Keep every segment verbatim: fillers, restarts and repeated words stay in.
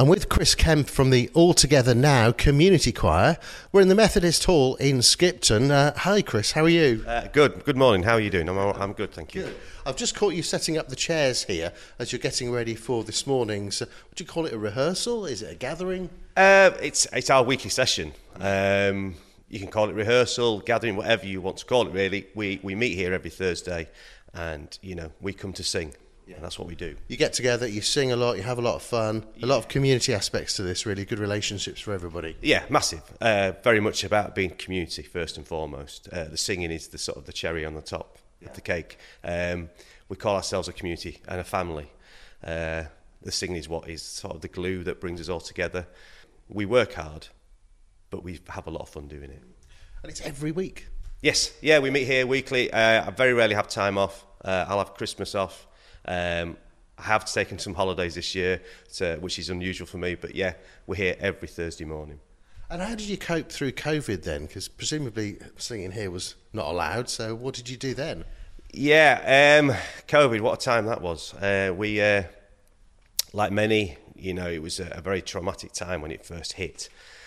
I'm with Chris Kemp from the All Together Now Community Choir. We're in the Methodist Hall in Skipton. Uh, hi, Chris. How are you? Uh, good. Good morning. How are you doing? I'm, all, I'm good, thank you. Good. I've just caught you setting up the chairs here as you're getting ready for this morning's. Uh, would you call it a rehearsal? Is it a gathering? Uh, it's it's our weekly session. Um, you can call it rehearsal, gathering, whatever you want to call it. Really, we we meet here every Thursday, and you know we come to sing. Yeah. And that's what we do. You get together, you sing a lot, you have a lot of fun, a lot of community aspects to this, really good relationships for everybody. Yeah, massive. Uh, very much about being community first and foremost. Uh, the singing is the sort of the cherry on the top yeah. of the cake. Um, we call ourselves a community and a family. Uh, the singing is what is sort of the glue that brings us all together. We work hard, but we have a lot of fun doing it. And it's every week? Yes, yeah, we meet here weekly. Uh, I very rarely have time off. Uh, I'll have Christmas off. Um, I have taken some holidays this year, so, which is unusual for me, but yeah, we're here every Thursday morning. And how did you cope through COVID then? Because presumably singing here was not allowed, so what did you do then? Yeah, um, COVID, what a time that was. Uh, we, uh, like many, you know, it was a, a very traumatic time when it first hit,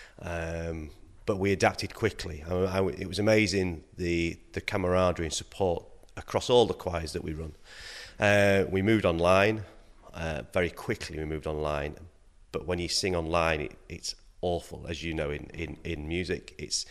um, but we adapted quickly. I, I, it was amazing, the, the camaraderie and support across all the choirs that we run. Uh, we moved online, uh, very quickly we moved online, but when you sing online, it, it's awful, as you know, in, in, in music, it's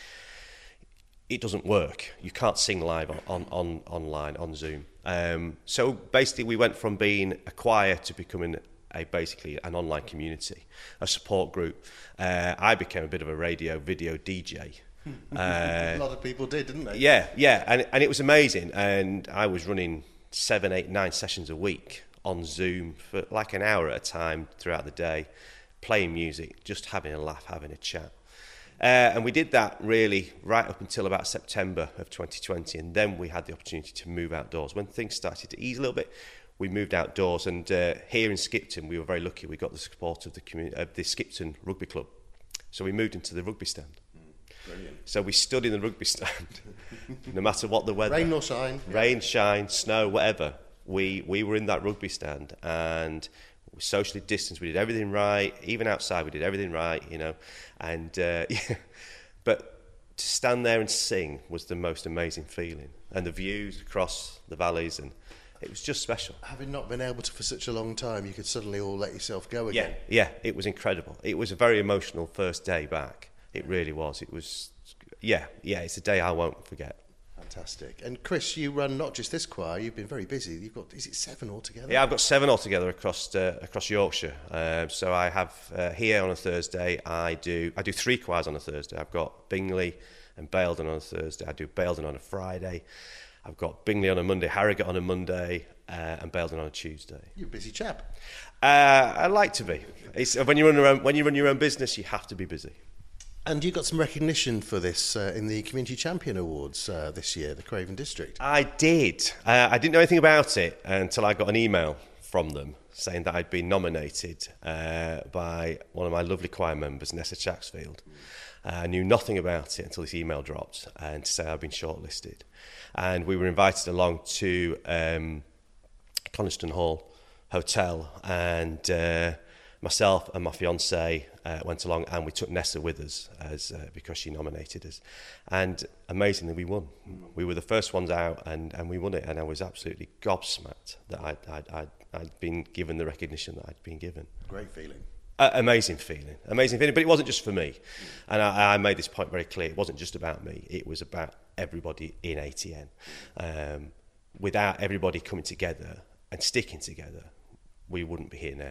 it doesn't work. You can't sing live on, on, on online, on Zoom. Um, so basically we went from being a choir to becoming a basically an online community, a support group. Uh, I became a bit of a radio video D J. Uh, a lot of people did, didn't they? Yeah, yeah, and, and it was amazing, and I was running seven, eight, nine sessions a week on Zoom for like an hour at a time throughout the day, playing music, just having a laugh, having a chat. Uh, and we did that really right up until about September of twenty twenty, and then we had the opportunity to move outdoors. When things started to ease a little bit, we moved outdoors, and uh, here in Skipton, we were very lucky. We got the support of the community, of the Skipton Rugby Club. So we moved into the rugby stand. Brilliant. So we stood in the rugby stand, no matter what the weather. Rain or shine. Rain, shine, snow, whatever. We we were in that rugby stand, and we socially distanced. We did everything right, even outside. We did everything right, you know. And uh, yeah, but to stand there and sing was the most amazing feeling, and the views across the valleys, and it was just special. Having not been able to for such a long time, you could suddenly all let yourself go again. Yeah, yeah, it was incredible. It was a very emotional first day back. It really was. It was, yeah, yeah, it's a day I won't forget. Fantastic. And Chris, you run not just this choir, you've been very busy. You've got, is it seven altogether? Yeah, I've got seven altogether across uh, across Yorkshire. Uh, so I have uh, here on a Thursday, I do I do three choirs on a Thursday. I've got Bingley and Baildon on a Thursday. I do Baildon on a Friday. I've got Bingley on a Monday, Harrogate on a Monday, uh, and Baildon on a Tuesday. You're a busy chap. Uh, I like to be. It's, when you run your own, when you run your own business, you have to be busy. And you got some recognition for this uh, in the Community Champion Awards uh, this year, the Craven District. I did. Uh, I didn't know anything about it until I got an email from them saying that I'd been nominated uh, by one of my lovely choir members, Nessa Chaxfield. Uh, I knew nothing about it until this email dropped, and to say I'd been shortlisted. And we were invited along to um, Coniston Hall Hotel, and uh, myself and my fiancée uh, went along, and we took Nessa with us as uh, because she nominated us. And amazingly, we won. We were the first ones out, and, and we won it. And I was absolutely gobsmacked that I'd, I'd, I'd, I'd been given the recognition that I'd been given. Great feeling. Uh, amazing feeling, amazing feeling. But it wasn't just for me. And I, I made this point very clear. It wasn't just about me. It was about everybody in A T N. Um, without everybody coming together and sticking together, we wouldn't be here now.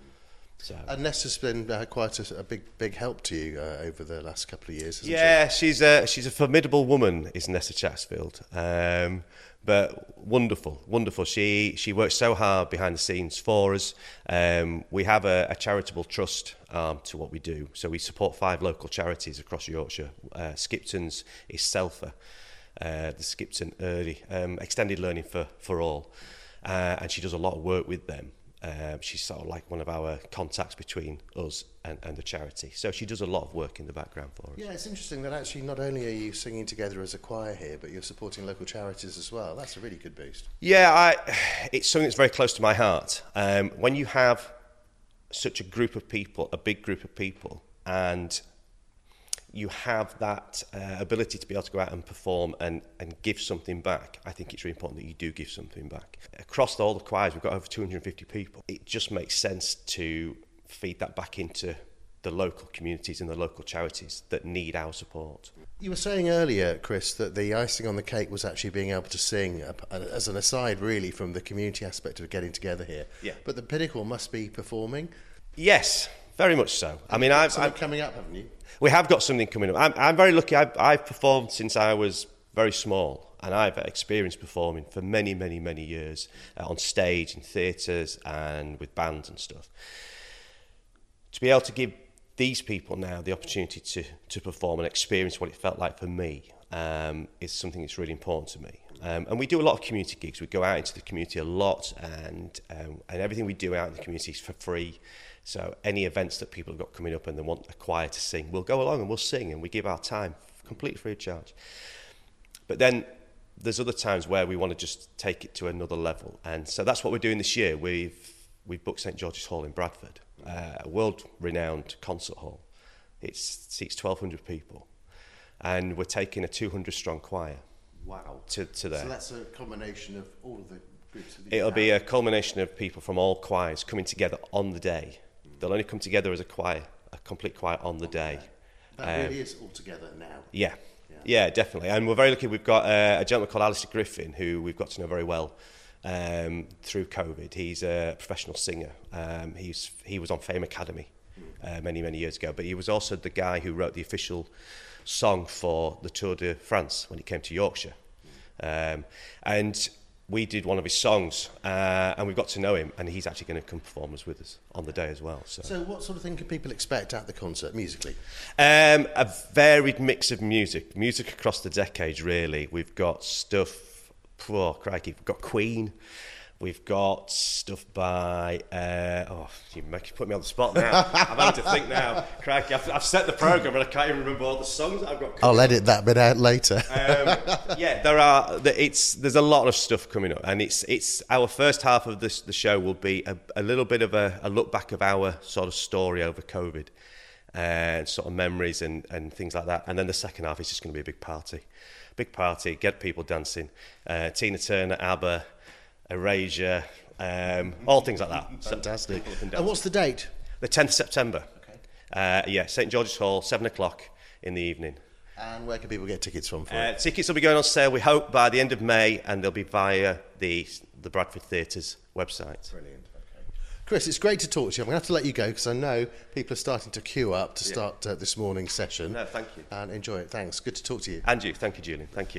So. And Nessa's been uh, quite a, a big, big help to you uh, over the last couple of years, hasn't yeah, she? she's a she's a formidable woman, is Nessa Chatsfield. Um, but wonderful, wonderful. She she works so hard behind the scenes for us. Um, we have a, a charitable trust arm to what we do, so we support five local charities across Yorkshire. Uh, Skipton's is Selfa, uh, the Skipton Early um, Extended Learning for for All, uh, and she does a lot of work with them. Um, she's sort of like one of our contacts between us and, and the charity. So she does a lot of work in the background for us. Yeah, it's interesting that actually not only are you singing together as a choir here, but you're supporting local charities as well. That's a really good boost. Yeah, I, it's something that's very close to my heart. Um, when you have such a group of people, a big group of people, and you have that uh, ability to be able to go out and perform and, and give something back. I think it's really important that you do give something back. Across all the choirs, we've got over two hundred fifty people. It just makes sense to feed that back into the local communities and the local charities that need our support. You were saying earlier, Chris, that the icing on the cake was actually being able to sing, uh, as an aside really from the community aspect of getting together here. Yeah. But the pinnacle must be performing. Yes, very much so. I mean, I've, Something I've coming up, haven't you? We have got something coming up. I'm, I'm very lucky. I've, I've performed since I was very small, and I've experienced performing for many, many, many years uh, on stage, in theatres, and with bands and stuff. To be able to give these people now the opportunity to, to perform and experience what it felt like for me um, is something that's really important to me. Um, and we do a lot of community gigs. We go out into the community a lot, and um, and everything we do out in the community is for free. So any events that people have got coming up and they want a choir to sing, we'll go along and we'll sing, and we give our time completely free of charge. But then there's other times where we want to just take it to another level, and so that's what we're doing this year. We've we've booked St George's Hall in Bradford, uh, a world-renowned concert hall. It seats twelve hundred people, and we're taking a two hundred strong choir. Wow. To, to there. So that's a combination of all of the groups. That It'll be a culmination of people from all choirs coming together on the day. They'll only come together as a choir, a complete choir on the day. That um, really is all together now. Yeah, Yeah. yeah, definitely. And we're very lucky. We've got uh, a gentleman called Alistair Griffin, who we've got to know very well um, through COVID. He's a professional singer. Um, he's he was on Fame Academy uh, many, many years ago. But he was also the guy who wrote the official song for the Tour de France when he came to Yorkshire. Um, and we did one of his songs, uh, and we got to know him, and he's actually going to come perform us with us on the day as well. So, So what sort of thing can people expect at the concert musically? um, a varied mix of music, music across the decades, really. We've got stuff, oh, crikey, we've got Queen. We've got stuff by, uh, oh, you make, put me on the spot now. I'm having to think now. Crikey, I've, I've set the programme and I can't even remember all the songs that I've got. I'll edit that bit out later. um, yeah, there are. It's there's a lot of stuff coming up, and it's it's our first half of this the show will be a, a little bit of a, a look back of our sort of story over COVID, and sort of memories and, and things like that. And then the second half is just going to be a big party, big party, get people dancing. Uh, Tina Turner, ABBA, Erasure, um, all things like that. Fantastic. So, And what's the date? the tenth of September. Okay. Uh, yeah, St George's Hall, seven o'clock in the evening. And where can people get tickets from for Uh, it? tickets will be going on sale, we hope, by the end of May, and they'll be via the the Bradford Theatre's website. Brilliant. Okay. Chris, it's great to talk to you. I'm going to have to let you go because I know people are starting to queue up to Yeah. start uh, this morning's session. No, thank you. And enjoy it. Thanks. Good to talk to you. And you, thank you, Julian. Thank you.